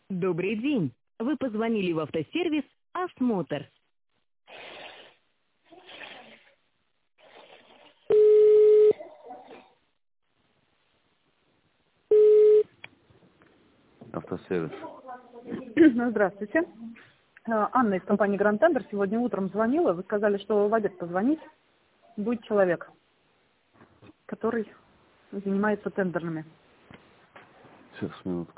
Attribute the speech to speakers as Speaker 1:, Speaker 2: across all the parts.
Speaker 1: Добрый день. Вы позвонили в автосервис «Осмотр».
Speaker 2: Автосервис.
Speaker 3: Здравствуйте. Анна из компании Grand Tender сегодня утром звонила. Вы сказали, что в обед позвонить. Будет человек, который занимается тендерными.
Speaker 2: Сейчас, минутку.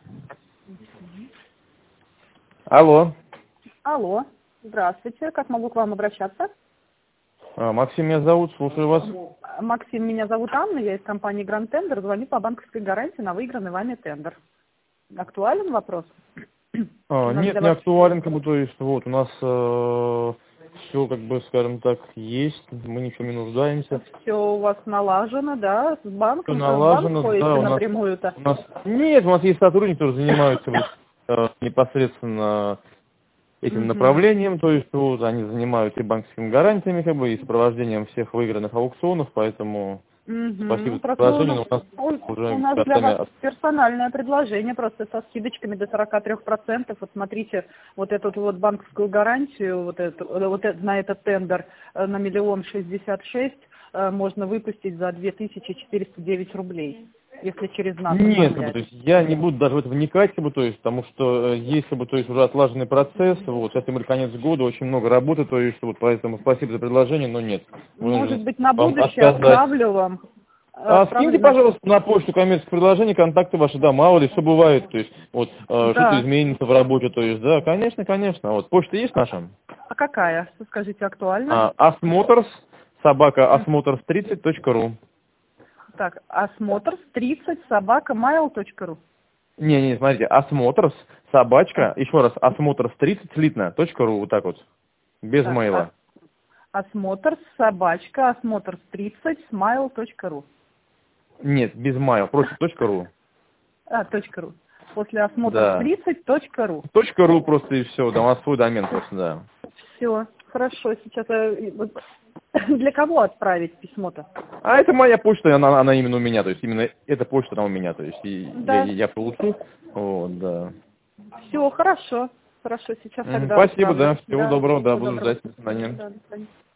Speaker 2: Алло.
Speaker 3: Алло. Здравствуйте. Как могу к вам обращаться?
Speaker 2: Максим меня зовут, слушаю вас.
Speaker 3: Максим, меня зовут Анна. Я из компании Grand Tender. Звоню по банковской гарантии на выигранный вами тендер. Актуален вопрос?
Speaker 2: Нет, не актуален, как бы, то есть, вот, у нас все, как бы, скажем так, есть, мы ни в чем не нуждаемся.
Speaker 3: Все у вас налажено, да? С банком?
Speaker 2: Все
Speaker 3: В банк
Speaker 2: налажено,
Speaker 3: ходите
Speaker 2: да,
Speaker 3: напрямую-то?
Speaker 2: Нет, у нас есть сотрудники, которые занимаются вот, непосредственно этим
Speaker 3: Мгм.
Speaker 2: направлением, то есть, вот, они занимаются и банковскими гарантиями, как бы, и сопровождением всех выигранных аукционов, поэтому спасибо
Speaker 3: Угу.
Speaker 2: за
Speaker 3: Просто
Speaker 2: предложение, но у нас
Speaker 3: у
Speaker 2: уже
Speaker 3: нас для вас
Speaker 2: годами.
Speaker 3: персональное предложение, просто со скидочками до 43%. Вот смотрите, вот эту вот банковскую гарантию, на этот тендер на 1 066 000 можно выпустить за 2409 рублей, если через нас
Speaker 2: Нет, как бы,
Speaker 3: оформлять.
Speaker 2: то есть я не буду даже в это вникать, как бы, то есть, потому что есть, как бы, то есть, уже отлаженный процесс, вот, сейчас мы конец года, очень много работы, то есть, вот, поэтому спасибо за предложение, но нет,
Speaker 3: Может
Speaker 2: вынужден
Speaker 3: быть, на
Speaker 2: вам
Speaker 3: будущее
Speaker 2: отказать.
Speaker 3: отправлю вам.
Speaker 2: Скиньте,
Speaker 3: Отправлю, значит,
Speaker 2: пожалуйста, на почту коммерческое предложение, контакты ваши, да, мало ли, что бывает, то есть, вот, что-то
Speaker 3: да.
Speaker 2: изменится в работе, то есть, да, конечно, вот, почта есть наша?
Speaker 3: А какая? Скажите, актуально?
Speaker 2: Осмотрс, собака, осмотрс30.ру.
Speaker 3: Так, осмотр 30 собака mail.ru.
Speaker 2: Не, смотрите, осмотрс, собачка, еще раз, осмотрс30 слитно, .ру, вот так вот, без
Speaker 3: Так,
Speaker 2: мейла.
Speaker 3: осмотр собачка, осмотр 30 smile.ru.
Speaker 2: Нет, без майл, просто .ру.
Speaker 3: .ру. После осмотр
Speaker 2: Да.
Speaker 3: 30.ру.
Speaker 2: .ру просто и все, да, у нас свой домен просто, да.
Speaker 3: Все, хорошо. Сейчас для кого отправить письмо-то?
Speaker 2: А это моя почта, она именно у меня, то есть именно эта почта, она у меня, то есть и
Speaker 3: Да.
Speaker 2: я получу, вот, да.
Speaker 3: Все, хорошо. Хорошо, сейчас тогда
Speaker 2: Спасибо,
Speaker 3: отправлю.
Speaker 2: да, всего
Speaker 3: Да,
Speaker 2: доброго, да,
Speaker 3: всего
Speaker 2: буду
Speaker 3: доброго.
Speaker 2: ждать, до свидания.
Speaker 3: Да, до свидания.